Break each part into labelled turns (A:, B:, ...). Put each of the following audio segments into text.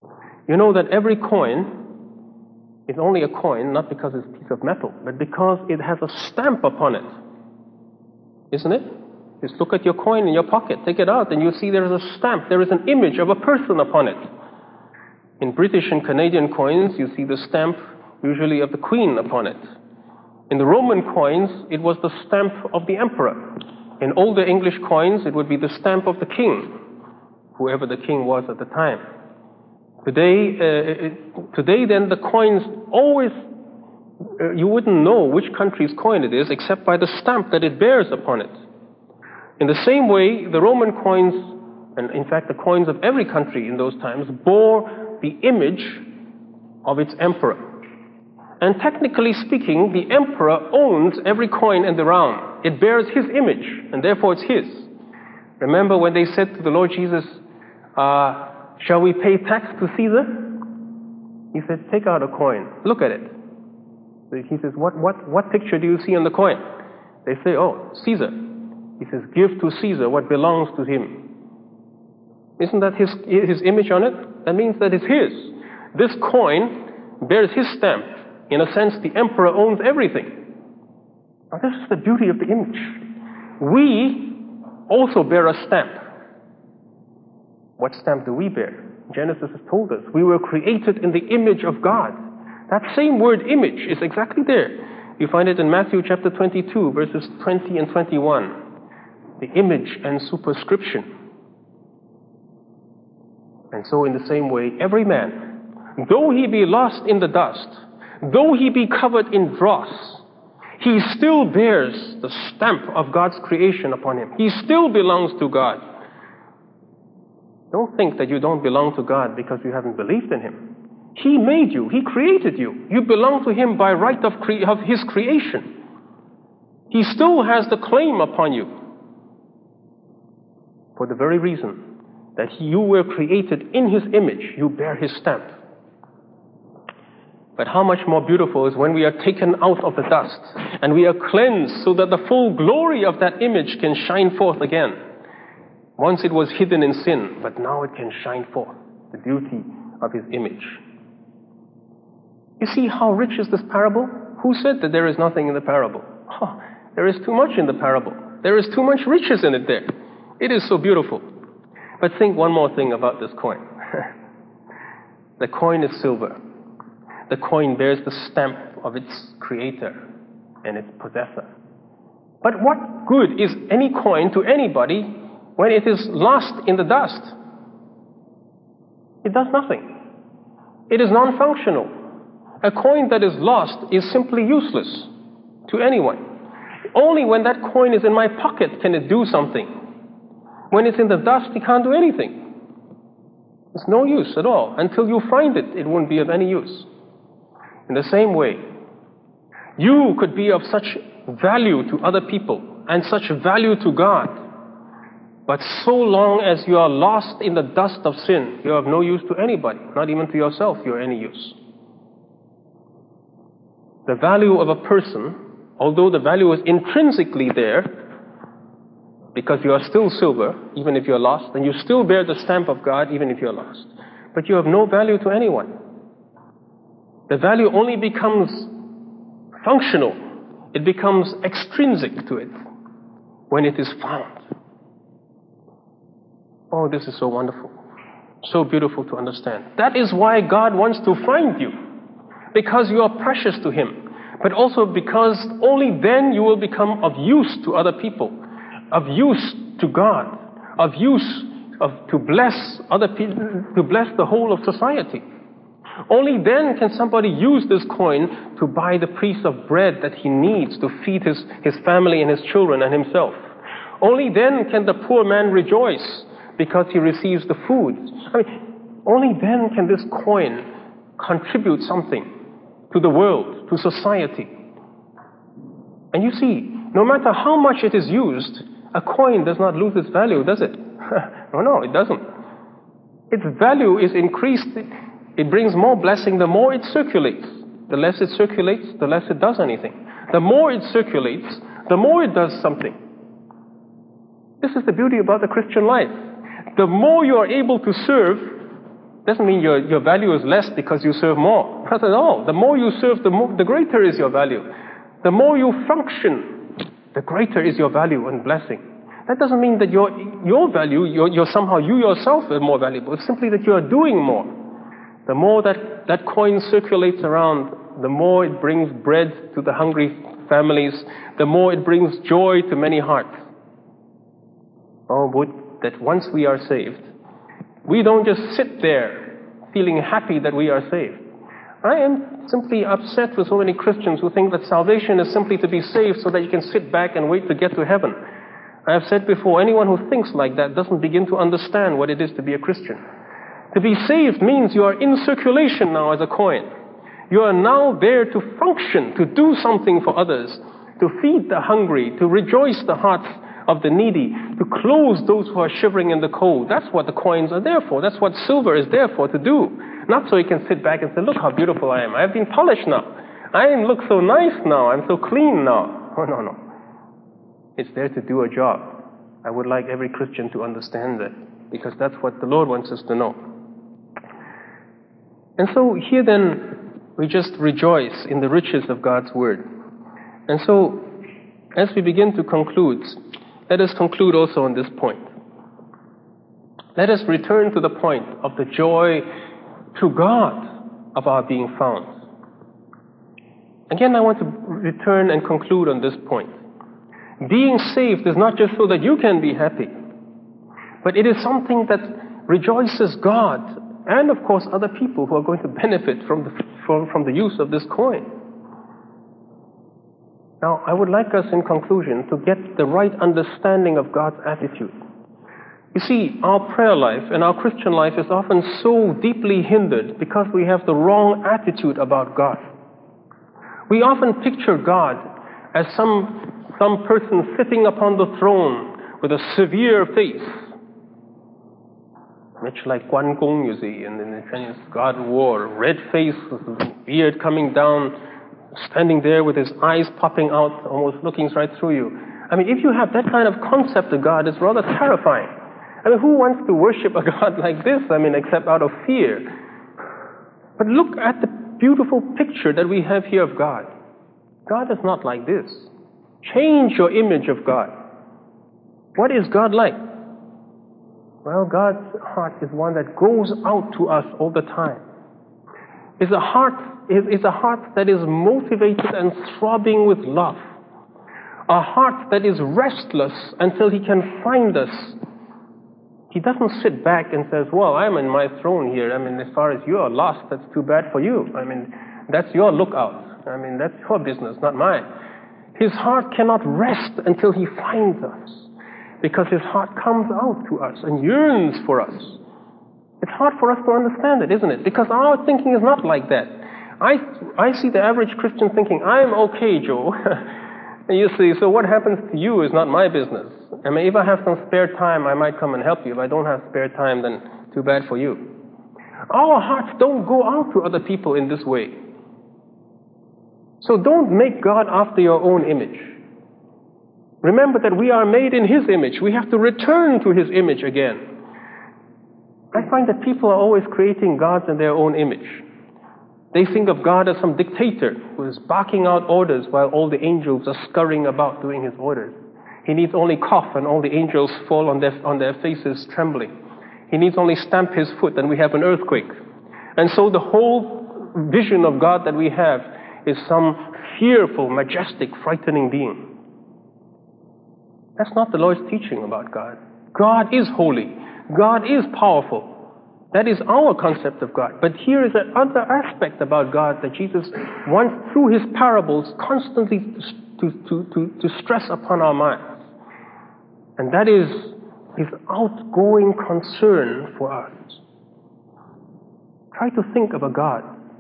A: You know that every coin is only a coin, not because it's a piece of metal, but because it has a stamp upon it. Isn't it? Just look at your coin in your pocket, take it out, and you see there is a stamp. There is an image of a person upon it. In British and Canadian coins, you see the stamp usually of the Queen upon it. In the Roman coins, it was the stamp of the emperor. In older English coins, it would be the stamp of the king, whoever the king was at the time. Today, then, the coins always, you wouldn't know which country's coin it is except by the stamp that it bears upon it. In the same way, the Roman coins, and in fact the coins of every country in those times, bore the image of its emperor. And technically speaking, the emperor owns every coin in the realm. It bears his image, and therefore it's his. Remember when they said to the Lord Jesus, shall we pay tax to Caesar? He said, take out a coin, look at it. He says, what picture do you see on the coin? They say, oh, Caesar. He says, give to Caesar what belongs to him. Isn't that his image on it? That means that it's his. This coin bears his stamp. In a sense, the emperor owns everything. Now, this is the beauty of the image. We also bear a stamp. What stamp do we bear? Genesis has told us we were created in the image of God. That same word image is exactly there. You find it in Matthew chapter 22, verses 20 and 21. The image and superscription. And so in the same way, every man, though he be lost in the dust, though he be covered in dross, he still bears the stamp of God's creation upon him. He still belongs to God. Don't think that you don't belong to God because you haven't believed in him. He made you. He created you. You belong to him by right of his creation. He still has the claim upon you. For the very reason that you were created in his image, you bear his stamp. But how much more beautiful is when we are taken out of the dust and we are cleansed so that the full glory of that image can shine forth again. Once it was hidden in sin, but now it can shine forth, the beauty of his image. You see how rich is this parable? Who said that there is nothing in the parable? Oh, there is too much in the parable. There is too much riches in it there. It is so beautiful. But think one more thing about this coin. The coin is silver. The coin bears the stamp of its creator and its possessor. But what good is any coin to anybody when it is lost in the dust? It does nothing. It is non-functional. A coin that is lost is simply useless to anyone. Only when that coin is in my pocket can it do something. When it's in the dust, it can't do anything. It's no use at all. Until you find it, it won't be of any use. In the same way, you could be of such value to other people and such value to God. But so long as you are lost in the dust of sin, you have no use to anybody, not even to yourself you're any use. The value of a person, although the value is intrinsically there, because you are still silver, even if you're lost, and you still bear the stamp of God, even if you're lost. But you have no value to anyone. The value only becomes functional. It becomes extrinsic to it when it is found. Oh, this is so wonderful. So beautiful to understand. That is why God wants to find you. Because you are precious to him. But also because only then you will become of use to other people. Of use to God. Of use to bless other people, to bless the whole of society. Only then can somebody use this coin to buy the piece of bread that he needs to feed his family and his children and himself. Only then can the poor man rejoice because he receives the food. Only then can this coin contribute something to the world, to society. And you see, no matter how much it is used, a coin does not lose its value, does it? No, it doesn't. Its value is increased. It brings more blessing the more it circulates. The less it circulates, the less it does anything. The more it circulates, the more it does something. This is the beauty about the Christian life. The more you are able to serve, Doesn't mean your value is less because you serve more. Not at all. The more you serve, the greater is your value. The more you function, the greater is your value and blessing. That doesn't mean that your value, you're somehow you yourself are more valuable. It's simply that you are doing more. The more that coin circulates around, the more it brings bread to the hungry families, the more it brings joy to many hearts. Oh, would that once we are saved, we don't just sit there feeling happy that we are saved. I am simply upset with so many Christians who think that salvation is simply to be saved so that you can sit back and wait to get to heaven. I have said before, anyone who thinks like that doesn't begin to understand what it is to be a Christian. To be saved means you are in circulation now as a coin. You are now there to function, to do something for others, to feed the hungry, to rejoice the hearts of the needy, to clothe those who are shivering in the cold. That's what the coins are there for. That's what silver is there for, to do. Not so you can sit back and say, look how beautiful I am. I have been polished now. I look so nice now. I'm so clean now. Oh, no. It's there to do a job. I would like every Christian to understand that, because that's what the Lord wants us to know. And so here then, we just rejoice in the riches of God's Word. And so, as we begin to conclude, let us conclude also on this point. Let us return to the point of the joy to God of our being found. Again, I want to return and conclude on this point. Being saved is not just so that you can be happy, but it is something that rejoices God and, of course, other people who are going to benefit from the use of this coin. Now, I would like us, in conclusion, to get the right understanding of God's attitude. You see, our prayer life and our Christian life is often so deeply hindered because we have the wrong attitude about God. We often picture God as some person sitting upon the throne with a severe face. Much like Guan Gong, you see, in the Chinese God of War, red face, beard coming down, standing there with his eyes popping out, almost looking right through you. I mean, if you have that kind of concept of God, it's rather terrifying. I mean, who wants to worship a God like this? I mean, except out of fear. But look at the beautiful picture that we have here of God. God is not like this. Change your image of God. What is God like? Well, God's heart is one that goes out to us all the time. It's a heart that is motivated and throbbing with love. A heart that is restless until He can find us. He doesn't sit back and says, well, I'm in my throne here. I mean, as far as you are lost, that's too bad for you. I mean, that's your lookout. I mean, that's your business, not mine. His heart cannot rest until He finds us, because His heart comes out to us and yearns for us. It's hard for us to understand it, isn't it? Because our thinking is not like that. I see the average Christian thinking, I'm okay, Joe. And you see, so what happens to you is not my business. I mean, if I have some spare time, I might come and help you. If I don't have spare time, then too bad for you. Our hearts don't go out to other people in this way. So don't make God after your own image. Remember that we are made in His image. We have to return to His image again. I find that people are always creating gods in their own image. They think of God as some dictator who is barking out orders while all the angels are scurrying about doing His orders. He needs only cough and all the angels fall on their faces trembling. He needs only stamp His foot and we have an earthquake. And so the whole vision of God that we have is some fearful, majestic, frightening being. That's not the Lord's teaching about God. God is holy. God is powerful. That is our concept of God. But here is another aspect about God that Jesus wants, through His parables, constantly to stress upon our minds. And that is His outgoing concern for us. Try to think of a God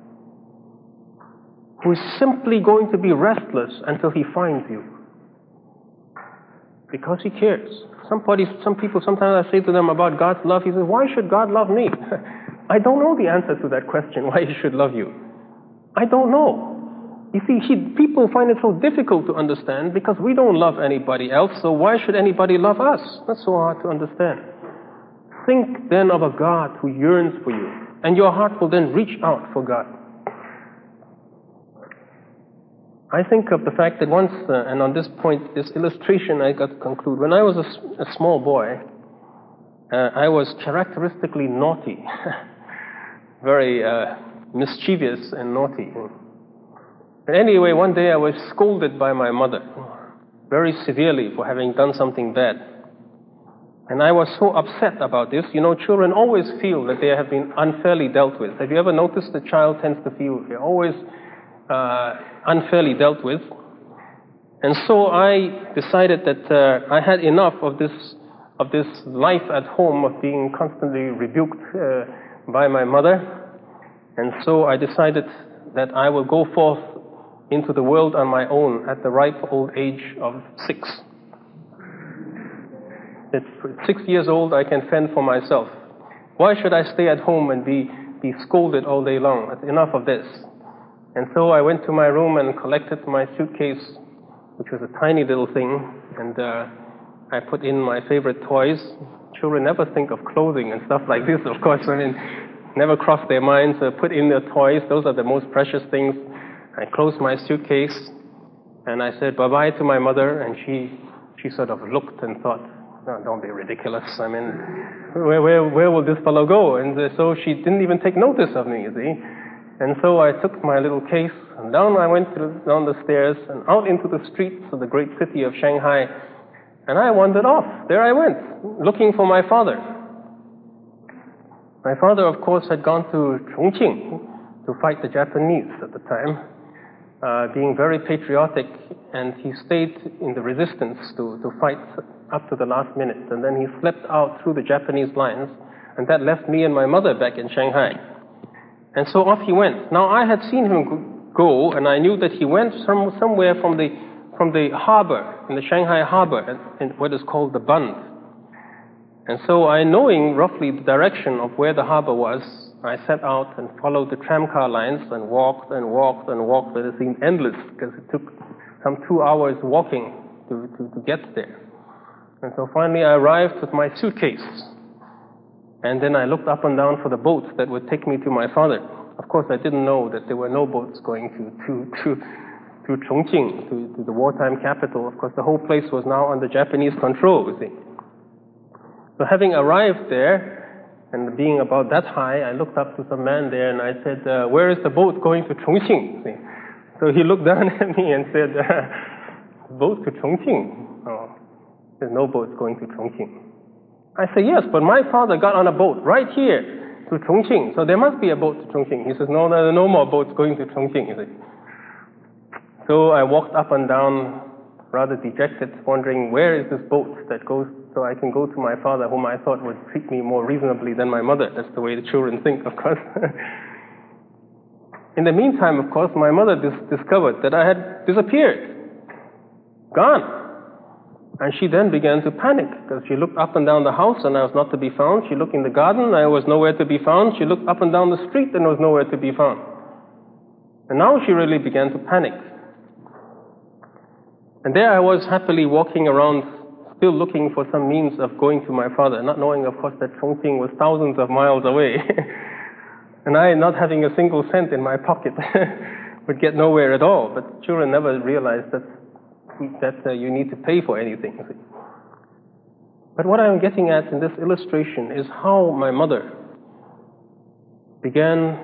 A: who is simply going to be restless until He finds you. Because He cares. Some people, sometimes I say to them about God's love, He says, why should God love me? I don't know the answer to that question, why He should love you. I don't know. You see, people find it so difficult to understand because we don't love anybody else, so why should anybody love us? That's so hard to understand. Think then of a God who yearns for you, And your heart will then reach out for God. I think of the fact that once, and on this point, this illustration I got to conclude. When I was a small boy, I was characteristically naughty, very mischievous and naughty. But anyway, one day I was scolded by my mother very severely for having done something bad. And I was so upset about this. You know, children always feel that they have been unfairly dealt with. Have you ever noticed a child tends to feel they're always unfairly dealt with? And so I decided that I had enough of this life at home of being constantly rebuked by my mother. And so I decided that I will go forth into the world on my own at the ripe old age of 6. At 6 years old, I can fend for myself. Why should I stay at home and be scolded all day long? That's enough of this. And so I went to my room and collected my suitcase, which was a tiny little thing, and I put in my favorite toys. Children never think of clothing and stuff like this, of course. I mean, never cross their minds. Put in their toys. Those are the most precious things. I closed my suitcase, and I said bye-bye to my mother, and she sort of looked and thought, no, don't be ridiculous. I mean, where will this fellow go? And so she didn't even take notice of me, you see. And so I took my little case, and down I went down the stairs and out into the streets of the great city of Shanghai, and I wandered off. There I went, looking for my father. My father, of course, had gone to Chongqing to fight the Japanese at the time, being very patriotic, and he stayed in the resistance to fight up to the last minute, and then he slept out through the Japanese lines, and that left me and my mother back in Shanghai. And so off he went. Now I had seen him go, and I knew that he went somewhere from the harbor, in the Shanghai harbor, in what is called the Bund. And so knowing roughly the direction of where the harbor was, I set out and followed the tramcar lines and walked and walked and walked, but it seemed endless because it took some 2 hours walking to get there. And so finally I arrived with my suitcase. And then I looked up and down for the boat that would take me to my father. Of course, I didn't know that there were no boats going to Chongqing, to the wartime capital. Of course, the whole place was now under Japanese control, you see. So having arrived there, and being about that high, I looked up to some man there and I said, where is the boat going to Chongqing? See? So he looked down at me and said, boat to Chongqing? Oh, there's no boats going to Chongqing. I said, yes, but my father got on a boat right here to Chongqing, so there must be a boat to Chongqing. He says, no, there are no more boats going to Chongqing. You see. So I walked up and down, rather dejected, wondering where is this boat that goes so I can go to my father, whom I thought would treat me more reasonably than my mother. That's the way the children think, of course. In the meantime, of course, my mother discovered that I had disappeared, gone. And she then began to panic, because she looked up and down the house and I was not to be found. She looked in the garden, I was nowhere to be found. She looked up and down the street and was nowhere to be found. And now she really began to panic. And there I was happily walking around, still looking for some means of going to my father, not knowing, of course, that Chongqing was thousands of miles away. And I, not having a single cent in my pocket, would get nowhere at all. But children never realize that you need to pay for anything. But what I'm getting at in this illustration is how my mother began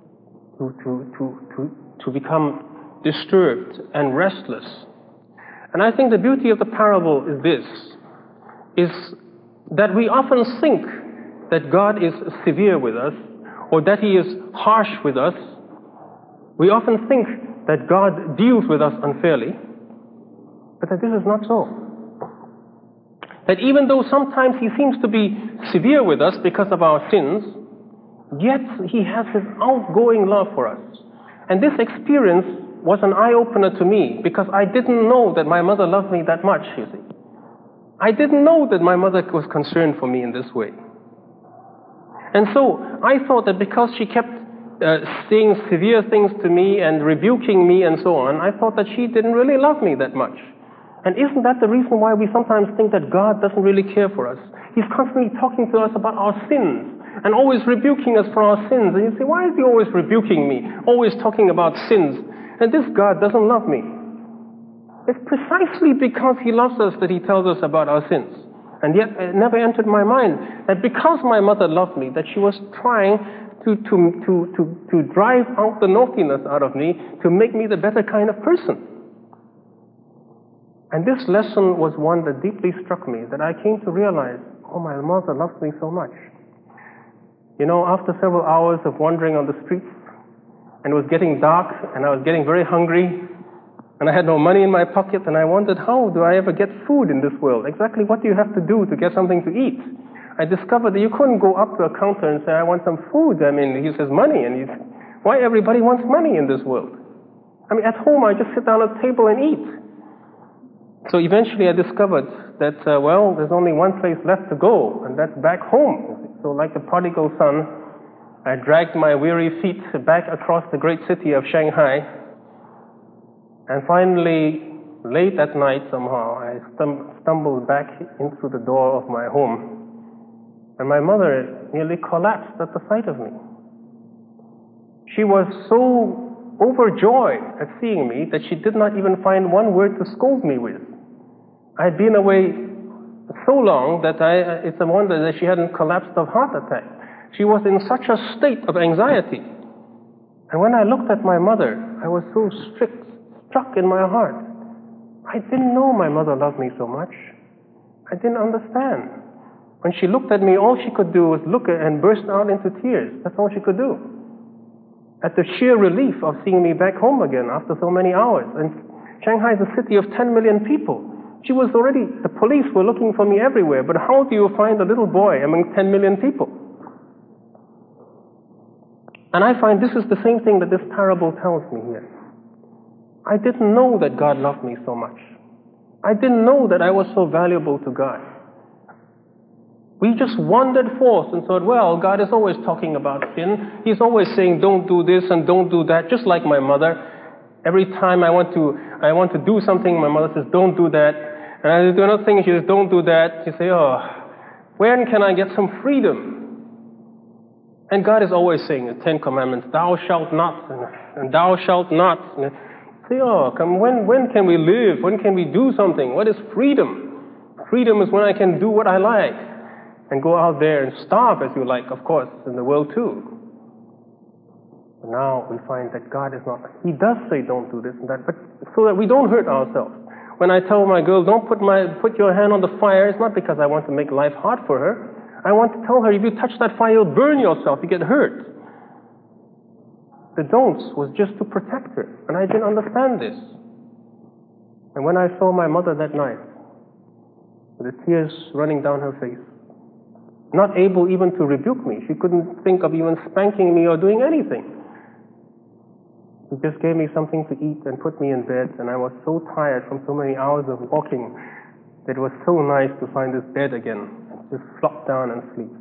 A: to become disturbed and restless. And I think the beauty of the parable is this, is that we often think that God is severe with us, or that He is harsh with us. We often think that God deals with us unfairly, but that this is not so. That even though sometimes He seems to be severe with us because of our sins, yet He has His outgoing love for us. And this experience was an eye-opener to me, because I didn't know that my mother loved me that much, you see. I didn't know that my mother was concerned for me in this way. And so I thought that because she kept saying severe things to me and rebuking me and so on, I thought that she didn't really love me that much. And isn't that the reason why we sometimes think that God doesn't really care for us? He's constantly talking to us about our sins and always rebuking us for our sins. And you say, why is he always rebuking me? Always talking about sins. And this God doesn't love me. It's precisely because he loves us that he tells us about our sins. And yet it never entered my mind that because my mother loved me, that she was trying to drive out the naughtiness out of me, to make me the better kind of person. And this lesson was one that deeply struck me, that I came to realize, oh, my mother loves me so much. You know, after several hours of wandering on the streets, and it was getting dark, and I was getting very hungry, and I had no money in my pocket, and I wondered, how do I ever get food in this world? Exactly what do you have to do to get something to eat? I discovered that you couldn't go up to a counter and say, I want some food. I mean, he says money, and why everybody wants money in this world? I mean, at home I just sit down at the table and eat. So eventually I discovered that, there's only one place left to go, and that's back home. So like the prodigal son, I dragged my weary feet back across the great city of Shanghai, and finally, late at night somehow, I stumbled back into the door of my home, and my mother nearly collapsed at the sight of me. She was so overjoyed at seeing me that she did not even find one word to scold me with. I had been away so long that it's a wonder that she hadn't collapsed of heart attack. She was in such a state of anxiety. And when I looked at my mother, I was so struck in my heart. I didn't know my mother loved me so much. I didn't understand. When she looked at me, all she could do was look and burst out into tears. That's all she could do. At the sheer relief of seeing me back home again after so many hours. And Shanghai is a city of 10 million people. The police were looking for me everywhere, but how do you find a little boy among 10 million people? And I find this is the same thing that this parable tells me here. I didn't know that God loved me so much. I didn't know that I was so valuable to God. We just wandered forth and thought, well, God is always talking about sin. He's always saying, don't do this and don't do that, just like my mother. Every time I want to do something, my mother says, don't do that. And I do another thing, she says, don't do that. You say, oh, when can I get some freedom? And God is always saying, the 10 Commandments, thou shalt not, and thou shalt not. And say, oh, come, when can we live? When can we do something? What is freedom? Freedom is when I can do what I like and go out there and starve as you like, of course, in the world too. But now we find that God is not, He does say don't do this and that, but so that we don't hurt ourselves. When I tell my girl, don't put your hand on the fire, it's not because I want to make life hard for her. I want to tell her, if you touch that fire, you'll burn yourself, you get hurt. The don'ts was just to protect her, and I didn't understand this. And when I saw my mother that night, with the tears running down her face, not able even to rebuke me, she couldn't think of even spanking me or doing anything. He just gave me something to eat and put me in bed, and I was so tired from so many hours of walking that it was so nice to find this bed again, just flop down and sleep.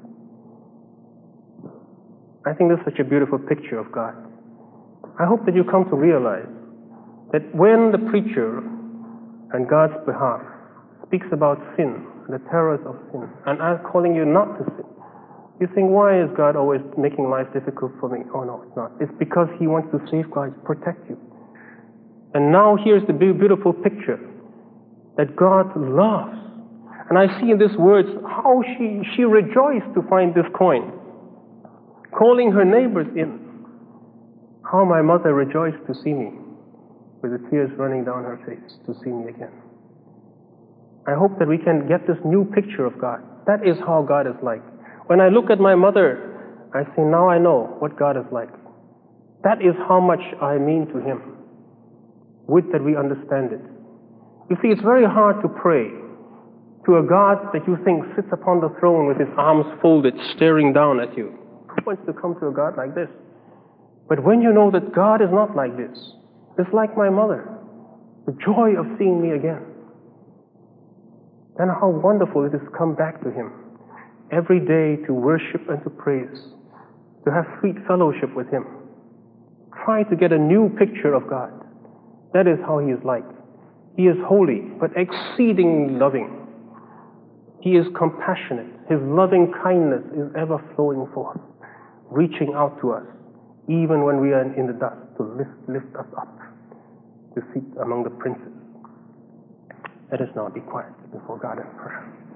A: I think this is such a beautiful picture of God. I hope that you come to realize that when the preacher on God's behalf speaks about sin, the terrors of sin, and I'm calling you not to sin, you think, why is God always making life difficult for me? Oh no, it's not. It's because He wants to safeguard, protect you. And now here's the beautiful picture that God loves. And I see in these words how she rejoiced to find this coin, calling her neighbors in. How my mother rejoiced to see me, with the tears running down her face, to see me again. I hope that we can get this new picture of God. That is how God is like. When I look at my mother, I say, now I know what God is like. That is how much I mean to Him. Would that we understand it. You see, it's very hard to pray to a God that you think sits upon the throne with His arms folded, staring down at you. Who wants to come to a God like this? But when you know that God is not like this, it's like my mother, the joy of seeing me again. Then how wonderful it is to come back to Him every day, to worship and to praise, to have sweet fellowship with Him. Try to get a new picture of God. That is how He is like. He is holy, but exceedingly loving. He is compassionate. His loving kindness is ever flowing forth, reaching out to us, even when we are in the dust, to lift us up, to sit among the princes. Let us now be quiet before God in prayer.